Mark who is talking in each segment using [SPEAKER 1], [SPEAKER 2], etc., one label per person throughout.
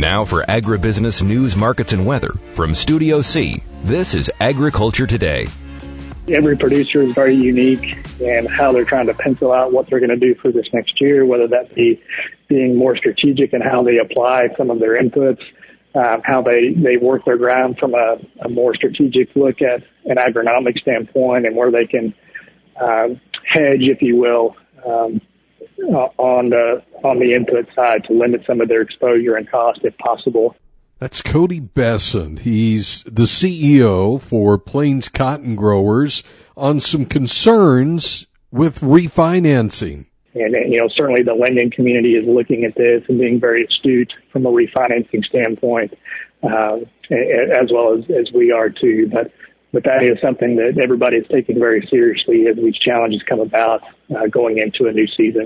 [SPEAKER 1] Now for agribusiness news, markets, and weather from Studio C, this is Agriculture Today.
[SPEAKER 2] Every producer is very unique in how they're trying to pencil out what they're going to do for this next year, whether that be being more strategic in how they apply some of their inputs, how they work their ground from a more strategic look at an agronomic standpoint, and where they can hedge, if you will, on the input side to limit some of their exposure and cost if possible.
[SPEAKER 3] That's Cody Besson. He's the CEO for Plains Cotton Growers on some concerns with refinancing.
[SPEAKER 2] And, certainly the lending community is looking at this and being very astute from a refinancing standpoint, as well as we are too. But that is something that everybody is taking very seriously as these challenges come about going into a new season.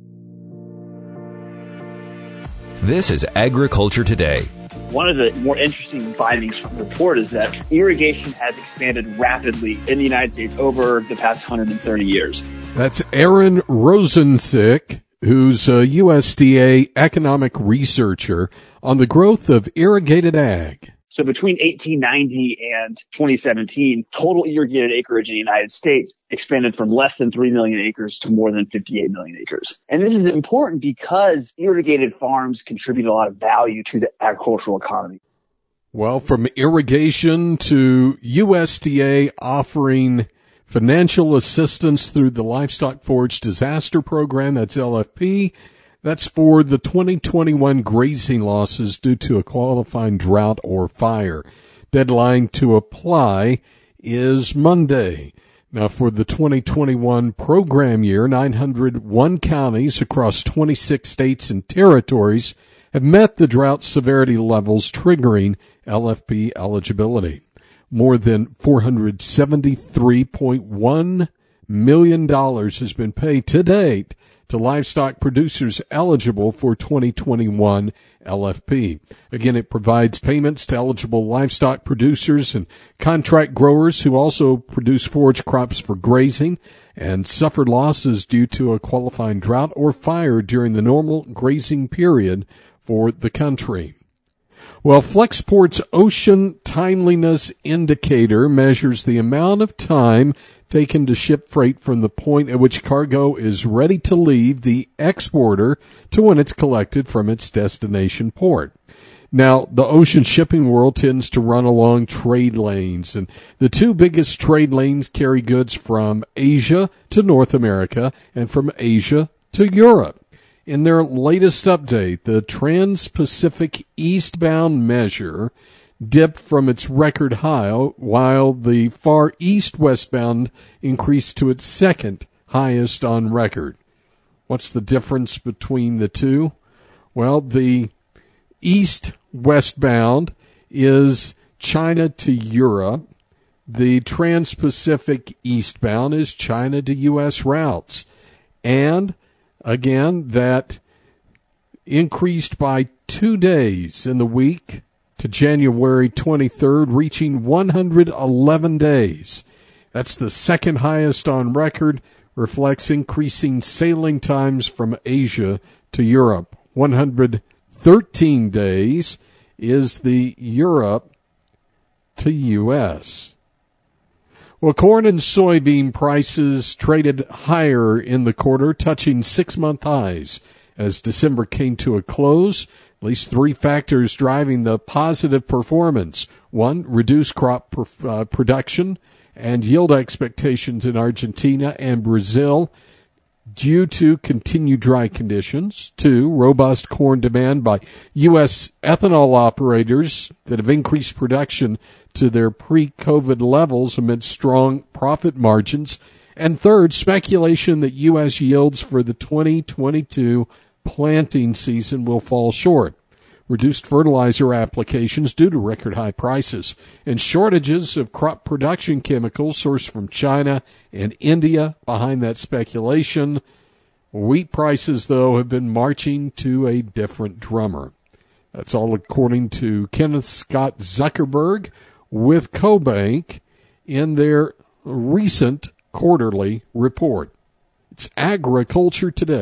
[SPEAKER 1] This is Agriculture Today.
[SPEAKER 4] One of the more interesting findings from the report is that irrigation has expanded rapidly in the United States over the past 130 years.
[SPEAKER 3] That's Aaron Rosensick, who's a USDA economic researcher on the growth of irrigated ag.
[SPEAKER 4] So between 1890 and 2017, total irrigated acreage in the United States expanded from less than 3 million acres to more than 58 million acres. And this is important because irrigated farms contribute a lot of value to the agricultural economy.
[SPEAKER 3] Well, from irrigation to USDA offering financial assistance through the Livestock Forage Disaster Program, that's LFP. That's for the 2021 grazing losses due to a qualifying drought or fire. Deadline to apply is Monday. Now, for the 2021 program year, 901 counties across 26 states and territories have met the drought severity levels triggering LFP eligibility. More than $473.1 million has been paid to date to livestock producers eligible for 2021 LFP. Again, it provides payments to eligible livestock producers and contract growers who also produce forage crops for grazing and suffered losses due to a qualifying drought or fire during the normal grazing period for the country. Well, Flexport's Ocean Timeliness Indicator measures the amount of time taken to ship freight from the point at which cargo is ready to leave the exporter to when it's collected from its destination port. Now, the ocean shipping world tends to run along trade lanes, and the two biggest trade lanes carry goods from Asia to North America and from Asia to Europe. In their latest update, the Trans-Pacific eastbound measure dipped from its record high, while the Far East westbound increased to its second highest on record. What's the difference between the two? Well, the East westbound is China to Europe. The Trans-Pacific eastbound is China to U.S. routes. And again, that increased by 2 days in the week to January 23rd, reaching 111 days. That's the second highest on record, reflects increasing sailing times from Asia to Europe. 113 days is the Europe to U.S. Well, corn and soybean prices traded higher in the quarter, touching 6-month highs as December came to a close. At least three factors driving the positive performance. One, reduced crop production and yield expectations in Argentina and Brazil due to continued dry conditions. Two, robust corn demand by U.S. ethanol operators that have increased production to their pre-COVID levels amid strong profit margins. And third, speculation that U.S. yields for the 2022 planting season will fall short. Reduced fertilizer applications due to record high prices and shortages of crop production chemicals sourced from China and India behind that speculation. Wheat prices, though, have been marching to a different drummer. That's all according to Kenneth Scott Zuckerberg with CoBank in their recent quarterly report. It's Agriculture Today.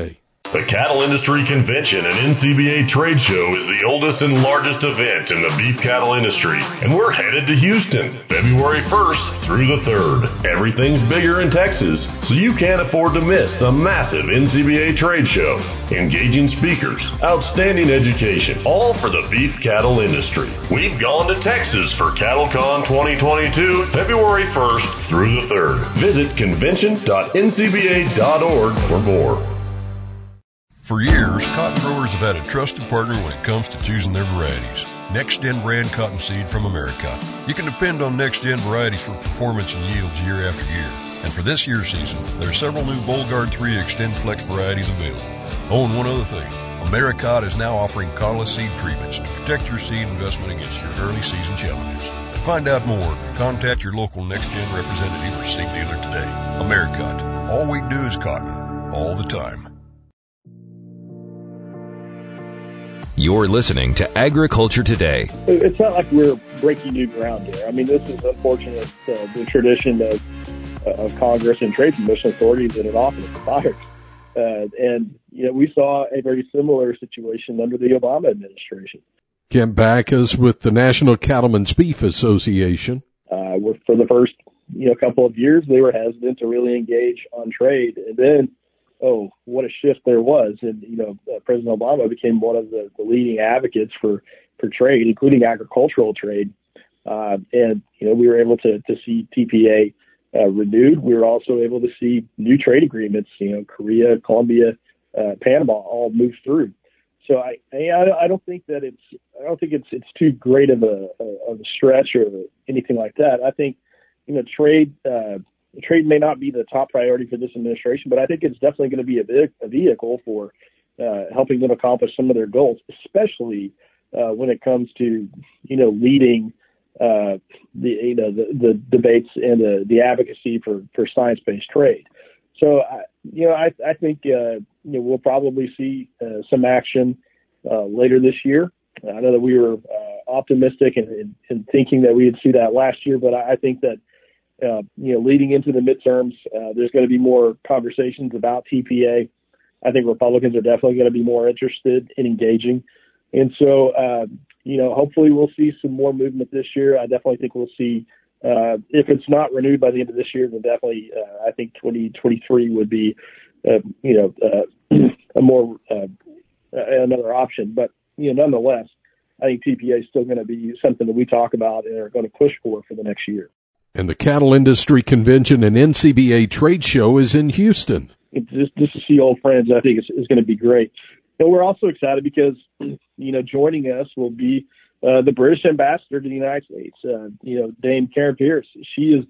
[SPEAKER 5] The Cattle Industry Convention and NCBA Trade Show is the oldest and largest event in the beef cattle industry, and we're headed to Houston, February 1st through the 3rd. Everything's bigger in Texas, so you can't afford to miss the massive NCBA Trade Show. Engaging speakers, outstanding education, all for the beef cattle industry. We've gone to Texas for CattleCon 2022, February 1st through the 3rd. Visit convention.ncba.org for more.
[SPEAKER 6] For years, cotton growers have had a trusted partner when it comes to choosing their varieties. NextGen brand cottonseed from Americot. You can depend on NextGen varieties for performance and yields year after year. And for this year's season, there are several new BoldGuard 3 Extend Flex varieties available. Oh, and one other thing. Americot is now offering cottonless seed treatments to protect your seed investment against your early season challenges. To find out more, contact your local NextGen representative or seed dealer today. Americot. All we do is cotton. All the time.
[SPEAKER 1] You're listening to Agriculture Today.
[SPEAKER 2] It's not like we're breaking new ground here. I mean, this is unfortunate, the tradition of Congress and trade commission authorities that it often expires. And, we saw a very similar situation under the Obama administration.
[SPEAKER 3] Kent Backus with the National Cattlemen's Beef Association.
[SPEAKER 2] For the first, couple of years, they were hesitant to really engage on trade. And then, what a shift there was. And, President Obama became one of the leading advocates for trade, including agricultural trade. And we were able to see TPA renewed. We were also able to see new trade agreements, Korea, Colombia, Panama all move through. So I don't think that it's too great of a stretch or anything like that. I think, trade may not be the top priority for this administration, but I think it's definitely going to be a vehicle for helping them accomplish some of their goals, especially when it comes to leading the debates and the advocacy for science-based trade. So I think we'll probably see some action later this year. I know that we were optimistic and thinking that we would see that last year, but I think that leading into the midterms, there's going to be more conversations about TPA. I think Republicans are definitely going to be more interested in engaging. And so, hopefully we'll see some more movement this year. I definitely think we'll see, if it's not renewed by the end of this year, then definitely, I think 2023 would be, a more, another option. But, nonetheless, I think TPA is still going to be something that we talk about and are going to push for the next year.
[SPEAKER 3] And the Cattle Industry Convention and NCBA Trade Show is in Houston.
[SPEAKER 2] Just to see old friends, I think is going to be great. And we're also excited because, joining us will be the British ambassador to the United States, Dame Karen Pierce. She is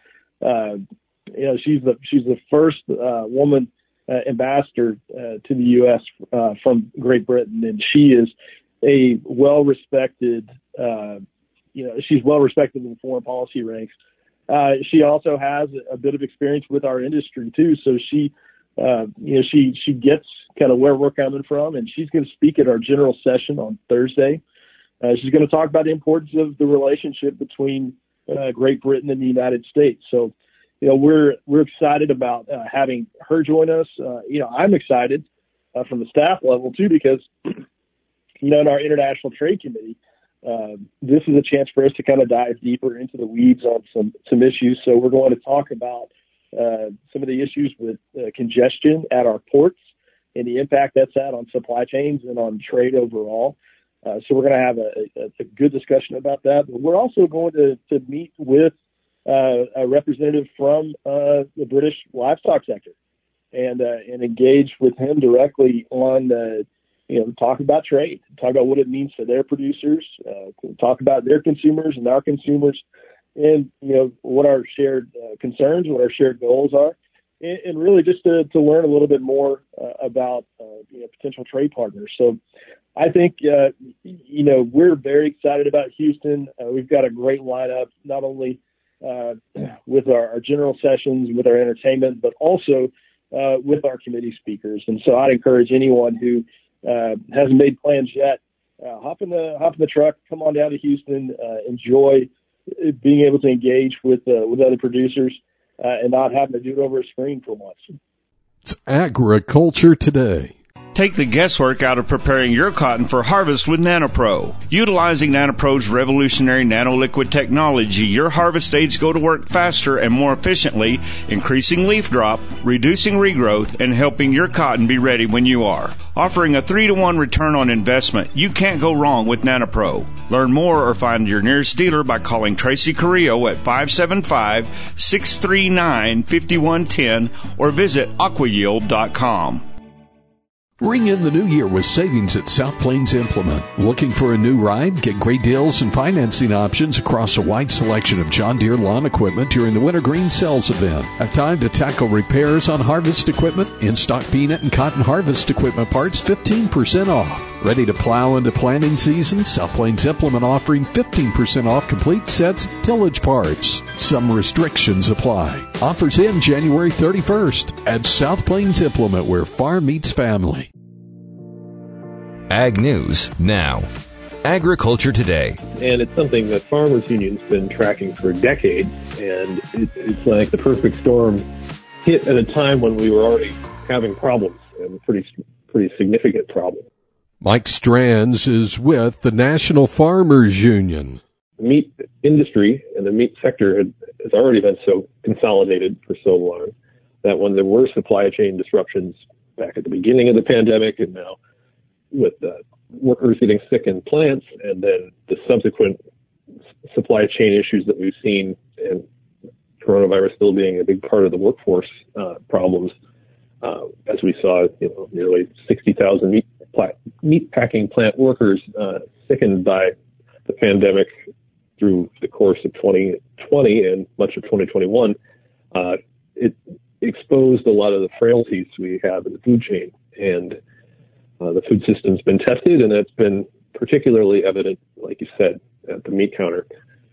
[SPEAKER 2] she's the first woman ambassador to the U.S. From Great Britain, and she is a well-respected, she's well-respected in the foreign policy ranks. She also has a bit of experience with our industry too. So she gets kind of where we're coming from, and she's going to speak at our general session on Thursday. She's going to talk about the importance of the relationship between Great Britain and the United States. So, we're excited about having her join us. I'm excited from the staff level too, because, in our International Trade Committee, this is a chance for us to kind of dive deeper into the weeds on some issues. So we're going to talk about some of the issues with congestion at our ports and the impact that's had on supply chains and on trade overall. So we're going to have a good discussion about that. But we're also going to meet with a representative from the British livestock sector and engage with him directly on talk about trade, talk about what it means for their producers, talk about their consumers and our consumers, and, what our shared concerns, what our shared goals are, and really just to learn a little bit more about, potential trade partners. So I think, we're very excited about Houston. We've got a great lineup, not only with our general sessions, with our entertainment, but also with our committee speakers. And so I'd encourage anyone who hasn't made plans yet, hop in the truck, come on down to Houston, enjoy being able to engage with other producers and not having to do it over a screen for once.
[SPEAKER 3] It's Agriculture Today.
[SPEAKER 7] Take the guesswork out of preparing your cotton for harvest with NanoPro. Utilizing NanoPro's revolutionary nanoliquid technology, your harvest aids go to work faster and more efficiently, increasing leaf drop, reducing regrowth, and helping your cotton be ready when you are. Offering a 3-to-1 return on investment, you can't go wrong with NanoPro. Learn more or find your nearest dealer by calling Tracy Carrillo at 575-639-5110 or visit aquayield.com.
[SPEAKER 3] Ring in the new year with savings at South Plains Implement. Looking for a new ride? Get great deals and financing options across a wide selection of John Deere lawn equipment during the Winter Green Sales event. Have time to tackle repairs on harvest equipment? In-stock peanut and cotton harvest equipment parts 15% off. Ready to plow into planting season? South Plains Implement offering 15% off complete sets tillage parts. Some restrictions apply. Offers end January 31st at South Plains Implement, where farm meets family.
[SPEAKER 1] Ag News now. Agriculture Today.
[SPEAKER 8] And it's something that Farmers Union's been tracking for decades, and it's like the perfect storm hit at a time when we were already having problems, and pretty significant problems.
[SPEAKER 3] Mike Strands is with the National Farmers Union.
[SPEAKER 8] The meat industry and the meat sector has already been so consolidated for so long that when there were supply chain disruptions back at the beginning of the pandemic, and now with workers getting sick in plants, and then the subsequent supply chain issues that we've seen, and coronavirus still being a big part of the workforce problems, as we saw, nearly 60,000 meat packing plant workers sickened by the pandemic through the course of 2020 and much of 2021. It exposed a lot of the frailties we have in the food chain, and the food system's been tested, and it's been particularly evident, like you said, at the meat counter.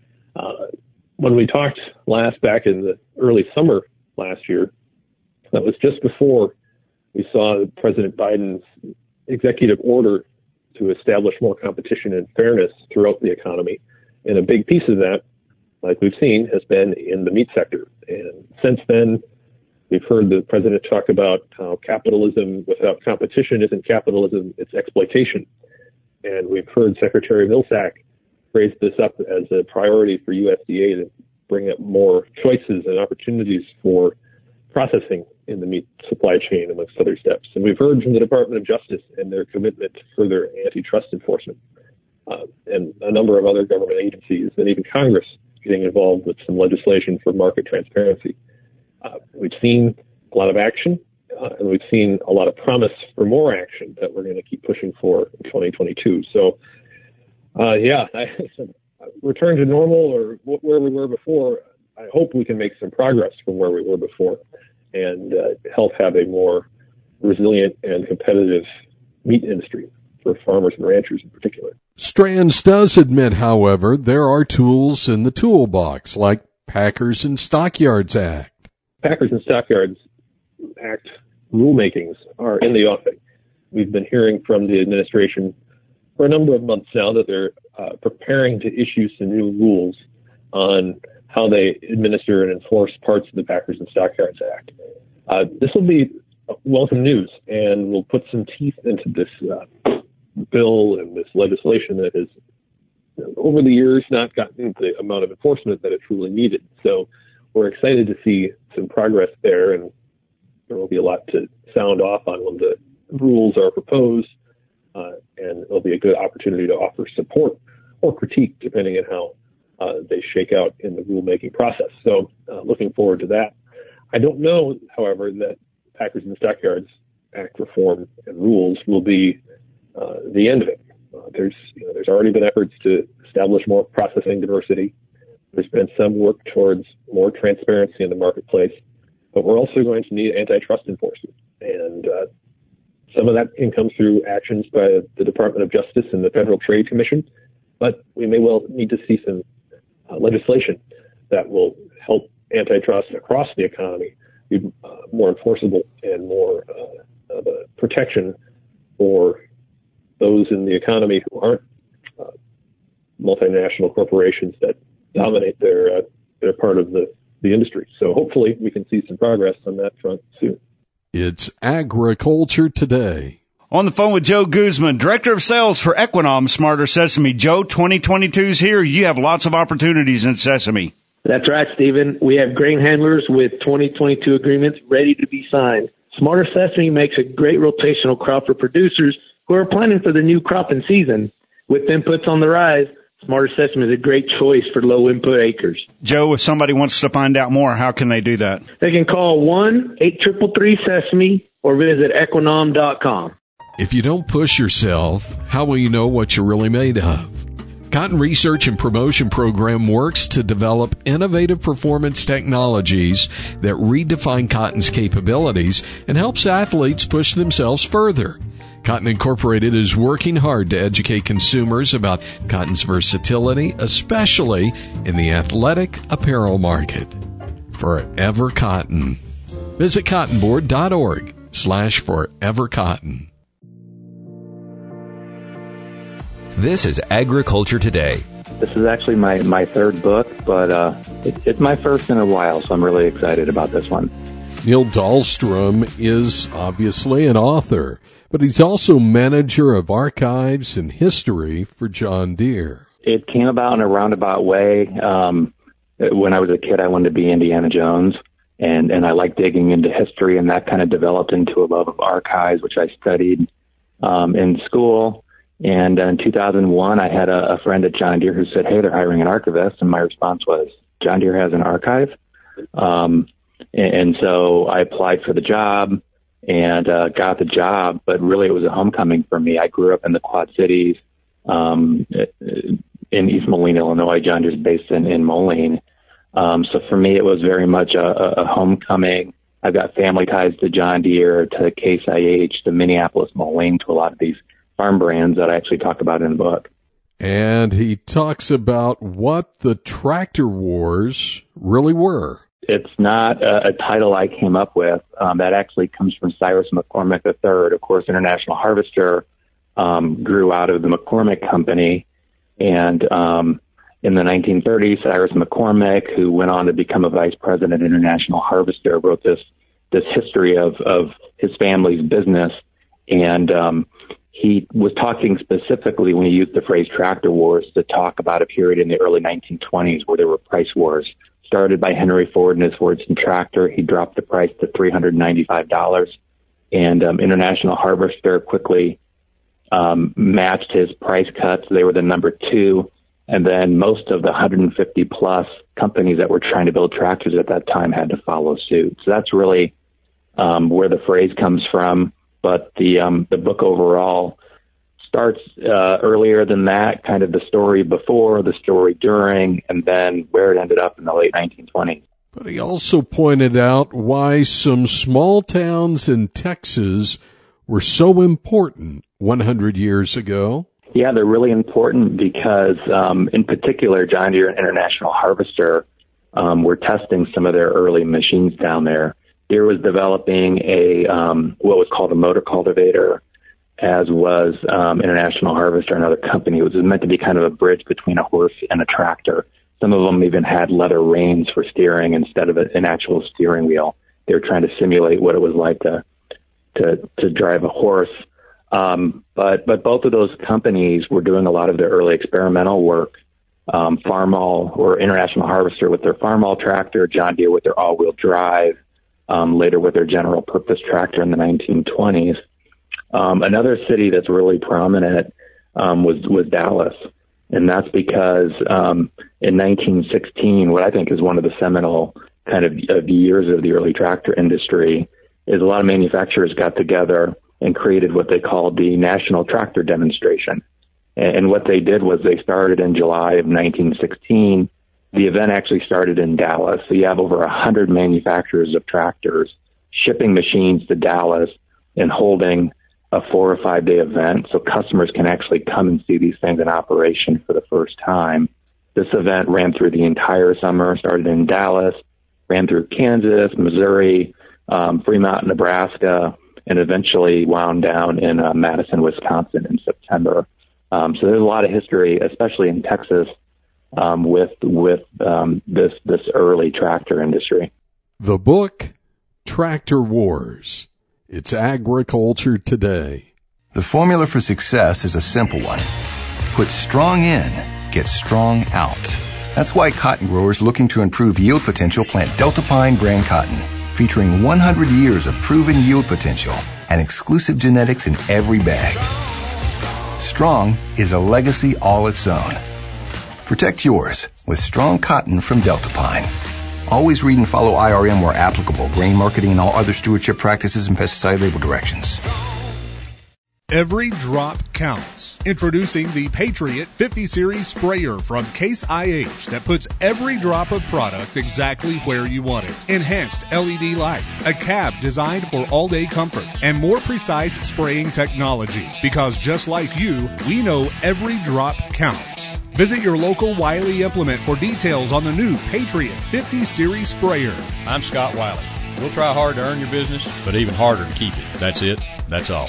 [SPEAKER 8] When we talked last back in the early summer last year, that was just before we saw President Biden's executive order to establish more competition and fairness throughout the economy. And a big piece of that, like we've seen, has been in the meat sector. And since then, we've heard the president talk about how capitalism without competition isn't capitalism, it's exploitation. And we've heard Secretary Vilsack raise this up as a priority for USDA to bring up more choices and opportunities for processing in the meat supply chain, amongst other steps. And we've heard from the Department of Justice and their commitment to further antitrust enforcement, and a number of other government agencies, and even Congress getting involved with some legislation for market transparency. We've seen a lot of action, and we've seen a lot of promise for more action that we're going to keep pushing for in 2022. So, return to normal or where we were before. I hope we can make some progress from where we were before and help have a more resilient and competitive meat industry for farmers and ranchers in particular.
[SPEAKER 3] Strands does admit, however, there are tools in the toolbox, like Packers and Stockyards Act.
[SPEAKER 8] Packers and Stockyards Act rulemakings are in the offing. We've been hearing from the administration for a number of months now that they're preparing to issue some new rules on how they administer and enforce parts of the Packers and Stockyards Act. This will be welcome news, and will put some teeth into this bill and this legislation that has, over the years, not gotten the amount of enforcement that it truly needed. So we're excited to see some progress there, and there will be a lot to sound off on when the rules are proposed, and it'll be a good opportunity to offer support or critique, depending on how they shake out in the rulemaking process. So looking forward to that. I don't know, however, that Packers and Stockyards Act reform and rules will be the end of it. There's already been efforts to establish more processing diversity. There's been some work towards more transparency in the marketplace, but we're also going to need antitrust enforcement. And some of that can come through actions by the Department of Justice and the Federal Trade Commission, but we may well need to see some legislation that will help antitrust across the economy be more enforceable and more of a protection for those in the economy who aren't multinational corporations that dominate their part of the industry. So hopefully we can see some progress on that front soon.
[SPEAKER 3] It's Agriculture Today.
[SPEAKER 7] On the phone with Joe Guzman, Director of Sales for Equinom Smarter Sesame. Joe, 2022's here. You have lots of opportunities in Sesame.
[SPEAKER 9] That's right, Stephen. We have grain handlers with 2022 agreements ready to be signed. Smarter Sesame makes a great rotational crop for producers who are planning for the new cropping season. With inputs on the rise, Smarter Sesame is a great choice for low-input acres.
[SPEAKER 7] Joe, if somebody wants to find out more, how can they do that?
[SPEAKER 9] They can call 1-833-SESAME or visit equinom.com.
[SPEAKER 3] If you don't push yourself, how will you know what you're really made of? Cotton Research and Promotion Program works to develop innovative performance technologies that redefine cotton's capabilities and helps athletes push themselves further. Cotton Incorporated is working hard to educate consumers about cotton's versatility, especially in the athletic apparel market. Forever Cotton. Visit cottonboard.org/forevercotton.
[SPEAKER 1] This is Agriculture Today.
[SPEAKER 10] This is actually my third book, but it's my first in a while, so I'm really excited about this one.
[SPEAKER 3] Neil Dahlstrom is obviously an author, but he's also manager of archives and history for John Deere.
[SPEAKER 10] It came about in a roundabout way. When I was a kid, I wanted to be Indiana Jones, and I liked digging into history, and that kind of developed into a love of archives, which I studied in school. And in 2001, I had a friend at John Deere who said, "Hey, they're hiring an archivist." And my response was, "John Deere has an archive?" And so I applied for the job and got the job, but really it was a homecoming for me. I grew up in the Quad Cities in East Moline, Illinois. John Deere's based in Moline. So for me, it was very much a homecoming. I've got family ties to John Deere, to Case IH, to Minneapolis, Moline, to a lot of these farm brands that I actually talk about in the book.
[SPEAKER 3] And he talks about what the tractor wars really were.
[SPEAKER 10] It's not a title I came up with. That actually comes from Cyrus McCormick III. Of course, International Harvester grew out of the McCormick Company. And in the 1930s, Cyrus McCormick, who went on to become a vice president at International Harvester, wrote this history of his family's business. And he was talking specifically, when he used the phrase tractor wars, to talk about a period in the early 1920s where there were price wars. Started by Henry Ford and his Fordson tractor. He dropped the price to $395. And International Harvester quickly matched his price cuts. They were the number two. And then most of the 150 plus companies that were trying to build tractors at that time had to follow suit. So that's really where the phrase comes from. But the book overall starts earlier than that, kind of the story before, the story during, and then where it ended up in the late 1920s.
[SPEAKER 3] But he also pointed out why some small towns in Texas were so important 100 years ago.
[SPEAKER 10] Yeah, they're really important because, in particular, John Deere and International Harvester were testing some of their early machines down there. Deere was developing what was called a motor cultivator, as was International Harvester, another company. It was meant to be kind of a bridge between a horse and a tractor. Some of them even had leather reins for steering instead of an actual steering wheel. They were trying to simulate what it was like to drive a horse. But both of those companies were doing a lot of their early experimental work. Farmall, or International Harvester with their Farmall tractor, John Deere with their all-wheel drive, later with their general purpose tractor in the 1920s. Another city that's really prominent was Dallas. And that's because in 1916, what I think is one of the seminal kind of years of the early tractor industry, is a lot of manufacturers got together and created what they called the National Tractor Demonstration. And what they did was they started in July of 1916. The event actually started in Dallas. So you have over 100 manufacturers of tractors shipping machines to Dallas and holding a 4 or 5 day event so customers can actually come and see these things in operation for the first time. This event ran through the entire summer, started in Dallas, ran through Kansas, Missouri, Fremont, Nebraska, and eventually wound down in Madison, Wisconsin in September. So there's a lot of history, especially in Texas, with this early tractor industry.
[SPEAKER 3] The book, Tractor Wars. It's Agriculture Today.
[SPEAKER 11] The formula for success is a simple one. Put strong in, get strong out. That's why cotton growers looking to improve yield potential plant Delta Pine brand cotton, featuring 100 years of proven yield potential and exclusive genetics in every bag. Strong is a legacy all its own. Protect yours with strong cotton from Delta Pine. Always read and follow IRM where applicable, grain marketing and all other stewardship practices and pesticide label directions.
[SPEAKER 12] Every drop counts. Introducing the Patriot 50 Series sprayer from Case IH that puts every drop of product exactly where you want it. Enhanced LED lights, a cab designed for all-day comfort, and more precise spraying technology. Because just like you, we know every drop counts. Visit your local Wiley Implement for details on the new Patriot 50 Series sprayer.
[SPEAKER 13] I'm Scott Wiley. We'll try hard to earn your business, but even harder to keep it. That's it. That's all.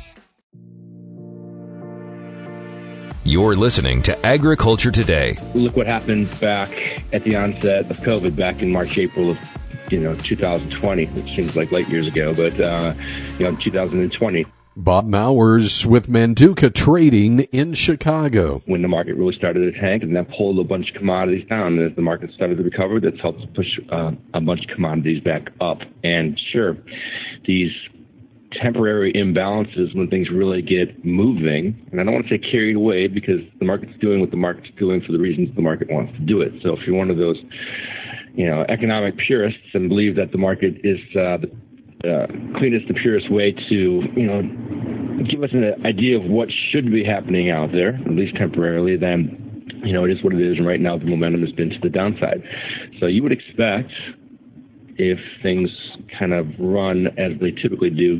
[SPEAKER 1] You're listening to Agriculture Today.
[SPEAKER 14] Look what happened back at the onset of COVID back in March, April of 2020, which seems like late years ago, but 2020.
[SPEAKER 3] Bob Mowers with Manduca Trading in Chicago.
[SPEAKER 14] When the market really started to tank and that pulled a bunch of commodities down, and as the market started to recover, that's helped push a bunch of commodities back up. And sure, these temporary imbalances when things really get moving, and I don't want to say carried away because the market's doing what the market's doing for the reasons the market wants to do it. So if you're one of those, economic purists and believe that the market is the cleanest and purest way to, give us an idea of what should be happening out there, at least temporarily, then, it is what it is. And right now the momentum has been to the downside. So you would expect, if things kind of run as they typically do,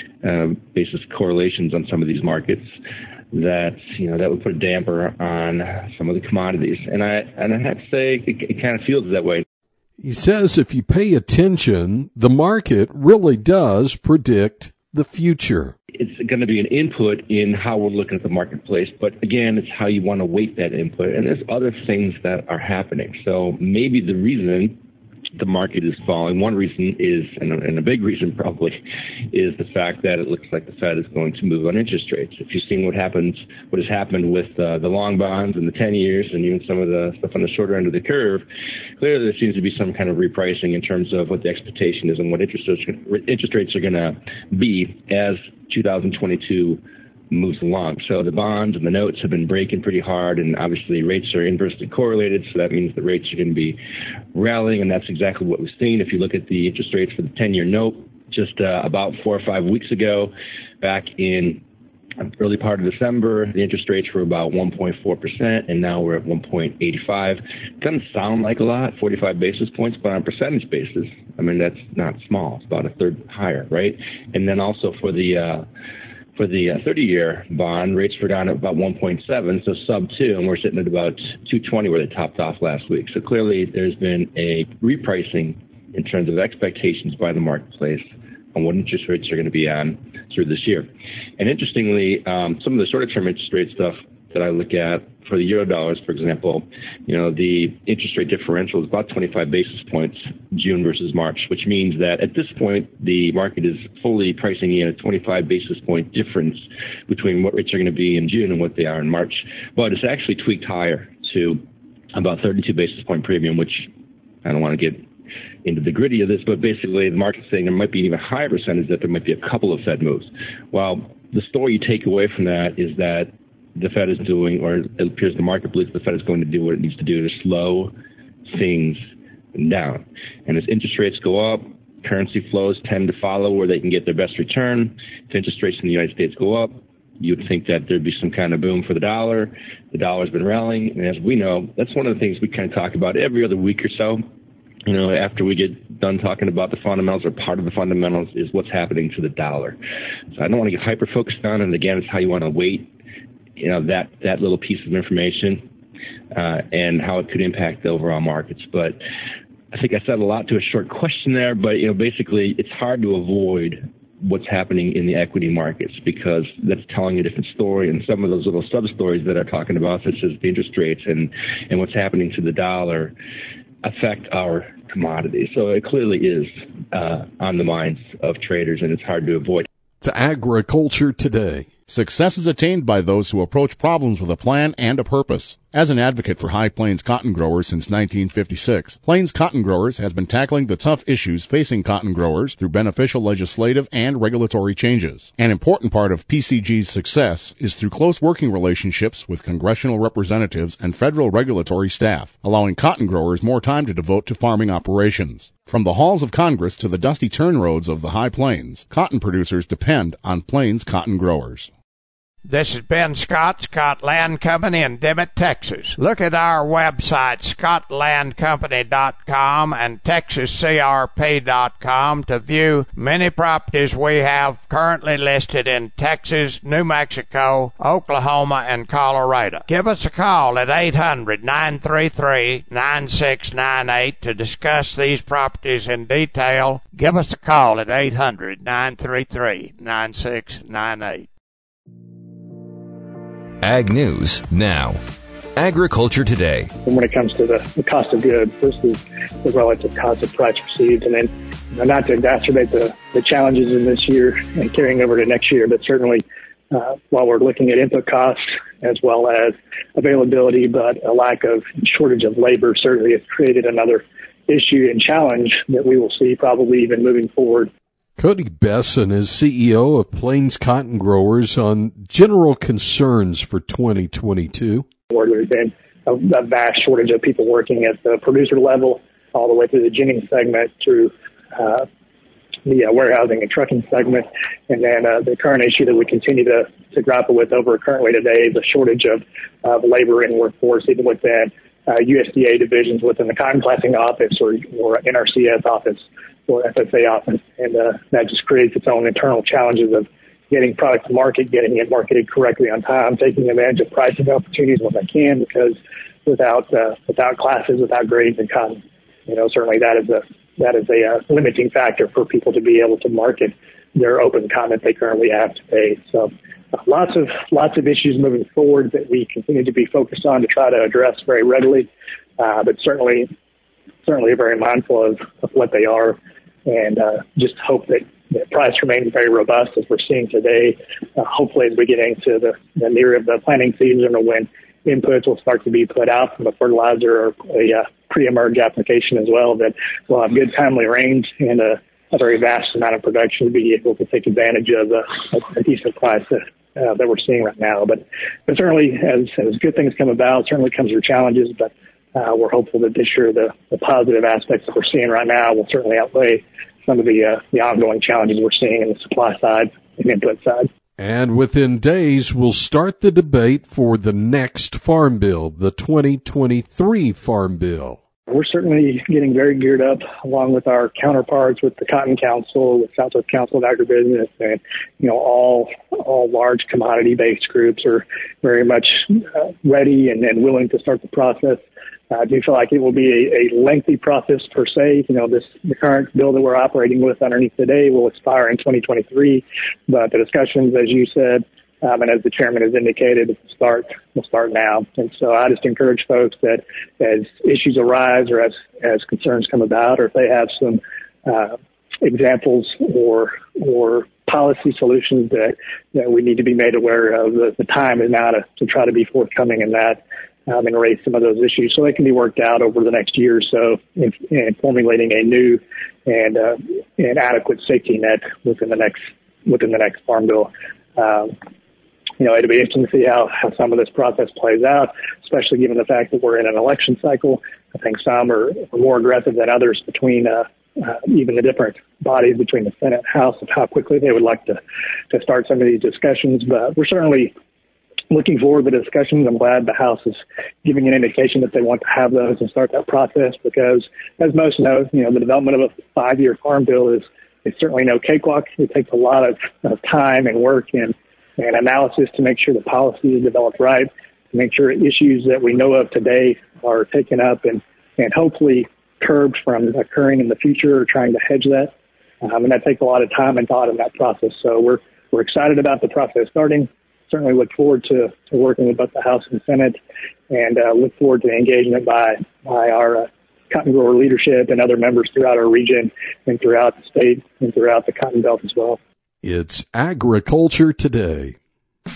[SPEAKER 14] basis correlations on some of these markets, that that would put a damper on some of the commodities. And I have to say it kind of feels that way.
[SPEAKER 3] He says if you pay attention, the market really does predict the future.
[SPEAKER 14] It's going to be an input in how we're looking at the marketplace, but again, it's how you want to weight that input. And there's other things that are happening. So maybe the reason the market is falling, one reason is, and a big reason probably, is the fact that it looks like the Fed is going to move on interest rates. If you've seen what has happened with the long bonds and the 10 years and even some of the stuff on the shorter end of the curve, clearly there seems to be some kind of repricing in terms of what the expectation is and what interest rates are going to be as 2022 moves along. So the bonds and the notes have been breaking pretty hard, and obviously rates are inversely correlated, so that means the rates are going to be rallying, and that's exactly what we've seen. If you look at the interest rates for the 10-year note, just about 4 or 5 weeks ago, back in early part of December, the interest rates were about 1.4%, and now we're at 1.85. It doesn't sound like a lot, 45 basis points, but on a percentage basis, I mean, that's not small. It's about a third higher, right? And then also for the 30-year bond, rates were down at about 1.7, so sub 2, and we're sitting at about 2.20 where they topped off last week. So clearly there's been a repricing in terms of expectations by the marketplace on what interest rates are going to be on through this year. And interestingly, some of the shorter-term interest rate stuff that I look at for the Eurodollars, for example, the interest rate differential is about 25 basis points June versus March, which means that at this point, the market is fully pricing in a 25 basis point difference between what rates are going to be in June and what they are in March. But it's actually tweaked higher to about 32 basis point premium, which I don't want to get into the gritty of this, but basically the market's saying there might be an even higher percentage that there might be a couple of Fed moves. Well, the story you take away from that is that the Fed is doing, or it appears the market believes the Fed is going to do what it needs to do to slow things down. And as interest rates go up, currency flows tend to follow where they can get their best return. If interest rates in the United States go up, you'd think that there'd be some kind of boom for the dollar. The dollar's been rallying. And as we know, that's one of the things we kind of talk about every other week or so. After we get done talking about the fundamentals, or part of the fundamentals is what's happening to the dollar. So I don't want to get hyper-focused on it. And again, it's how you want to weight that little piece of information and how it could impact the overall markets. But I think I said a lot to a short question there, but basically it's hard to avoid what's happening in the equity markets because that's telling a different story, and some of those little sub-stories that I'm talking about, such as the interest rates and what's happening to the dollar, affect our commodities. So it clearly is on the minds of traders, and it's hard to avoid.
[SPEAKER 3] To Agriculture Today.
[SPEAKER 15] Success is attained by those who approach problems with a plan and a purpose. As an advocate for High Plains cotton growers since 1956, Plains Cotton Growers has been tackling the tough issues facing cotton growers through beneficial legislative and regulatory changes. An important part of PCG's success is through close working relationships with congressional representatives and federal regulatory staff, allowing cotton growers more time to devote to farming operations. From the halls of Congress to the dusty turn roads of the High Plains, cotton producers depend on Plains Cotton Growers.
[SPEAKER 16] This is Ben Scott, Scott Land Company in Dimmitt, Texas. Look at our website, scottlandcompany.com and texascrp.com to view many properties we have currently listed in Texas, New Mexico, Oklahoma, and Colorado. Give us a call at 800-933-9698 to discuss these properties in detail. Give us a call at 800-933-9698.
[SPEAKER 1] Ag News Now. Agriculture Today.
[SPEAKER 2] And when it comes to the cost of goods versus the relative cost of price for seeds, and then not to exacerbate the challenges in this year and carrying over to next year, but certainly while we're looking at input costs as well as availability, but a lack of shortage of labor certainly has created another issue and challenge that we will see probably even moving forward.
[SPEAKER 3] Cody Besson is CEO of Plains Cotton Growers on general concerns for 2022.
[SPEAKER 2] Where there's been a vast shortage of people working at the producer level, all the way through the ginning segment, through the warehousing and trucking segment, and then the current issue that we continue to grapple with over currently today is a shortage of labor and workforce, even within USDA divisions within the cotton classing office or NRCS office or FSA office. And that just creates its own internal challenges of getting product to market, getting it marketed correctly on time, taking advantage of pricing opportunities when I can, because without classes, without grades in cotton, certainly that is a limiting factor for people to be able to market their open cotton that they currently have today. So lots of issues moving forward that we continue to be focused on to try to address very readily, but certainly very mindful of what they are, and just hope that the price remains very robust as we're seeing today. Hopefully, as we get into the near of the planting season, or when inputs will start to be put out from a fertilizer or a pre-emerge application as well, that we'll have good timely rains and a very vast amount of production to be able to take advantage of a decent price that we're seeing right now. But certainly, as good things come about, certainly comes with challenges, but we're hopeful that this year the positive aspects that we're seeing right now will certainly outweigh some of the ongoing challenges we're seeing in the supply side and input side.
[SPEAKER 3] And within days, we'll start the debate for the next Farm Bill, the 2023 Farm Bill.
[SPEAKER 2] We're certainly getting very geared up, along with our counterparts with the Cotton Council, with Southwest Council of Agribusiness, and all large commodity-based groups are very much ready and willing to start the process. I do feel like it will be a lengthy process per se. The current bill that we're operating with underneath today will expire in 2023, but the discussions, as you said, and as the chairman has indicated, will start now. And so I just encourage folks that as issues arise or as concerns come about, or if they have some examples or policy solutions that we need to be made aware of, the time is now to try to be forthcoming in that. And raise some of those issues so they can be worked out over the next year or so in formulating a new and adequate safety net within the next Farm Bill. It'll be interesting to see how some of this process plays out, especially given the fact that we're in an election cycle. I think some are more aggressive than others between even the different bodies between the Senate and House of how quickly they would like to start some of these discussions. But we're certainly looking forward to the discussions. I'm glad the House is giving an indication that they want to have those and start that process, because as most know, the development of a 5-year Farm Bill is certainly no cakewalk. It takes a lot of time and work and analysis to make sure the policy is developed right, to make sure issues that we know of today are taken up and hopefully curbed from occurring in the future, or trying to hedge that. And that takes a lot of time and thought in that process. So we're excited about the process starting. Certainly look forward to working with both the House and Senate, and look forward to the engagement by our cotton grower leadership and other members throughout our region and throughout the state and throughout the Cotton Belt as well.
[SPEAKER 3] It's Agriculture Today.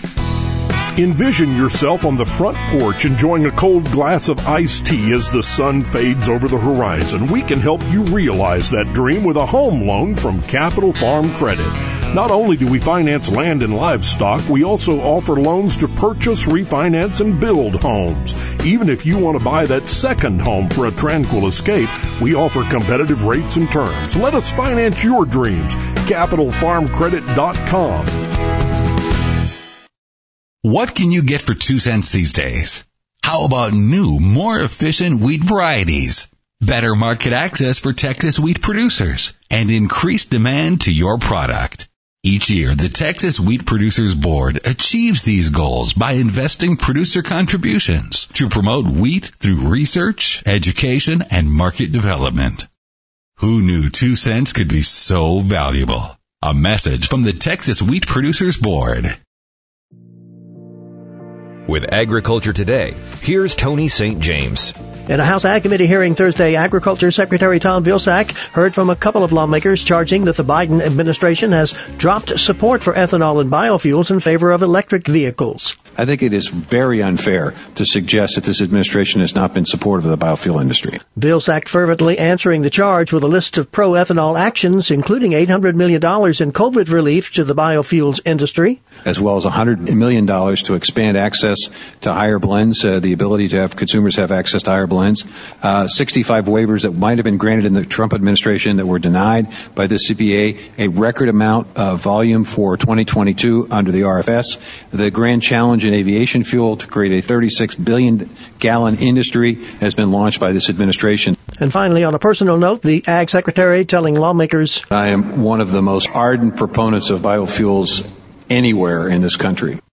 [SPEAKER 17] Envision yourself on the front porch enjoying a cold glass of iced tea as the sun fades over the horizon. We can help you realize that dream with a home loan from Capital Farm Credit. Not only do we finance land and livestock, we also offer loans to purchase, refinance, and build homes. Even if you want to buy that second home for a tranquil escape, we offer competitive rates and terms. Let us finance your dreams. CapitalFarmCredit.com.
[SPEAKER 18] What can you get for 2 cents these days? How about new, more efficient wheat varieties? Better market access for Texas wheat producers and increased demand to your product. Each year, the Texas Wheat Producers Board achieves these goals by investing producer contributions to promote wheat through research, education, and market development. Who knew 2 cents could be so valuable? A message from the Texas Wheat Producers Board.
[SPEAKER 1] With Agriculture Today, here's Tony St. James.
[SPEAKER 19] In a House Ag Committee hearing Thursday, Agriculture Secretary Tom Vilsack heard from a couple of lawmakers charging that the Biden administration has dropped support for ethanol and biofuels in favor of electric vehicles.
[SPEAKER 20] I think it is very unfair to suggest that this administration has not been supportive of the biofuel industry.
[SPEAKER 19] Vilsack fervently answering the charge with a list of pro-ethanol actions, including $800 million in COVID relief to the biofuels industry,
[SPEAKER 20] as well as $100 million to expand access to higher blends, the ability to have consumers have access to higher blends, 65 waivers that might have been granted in the Trump administration that were denied by the CBA, a record amount of volume for 2022 under the RFS, the grand challenge in aviation fuel to create a 36 billion gallon industry has been launched by this administration.
[SPEAKER 19] And finally, on a personal note, the Ag Secretary telling lawmakers,
[SPEAKER 20] I am one of the most ardent proponents of biofuels anywhere in this country.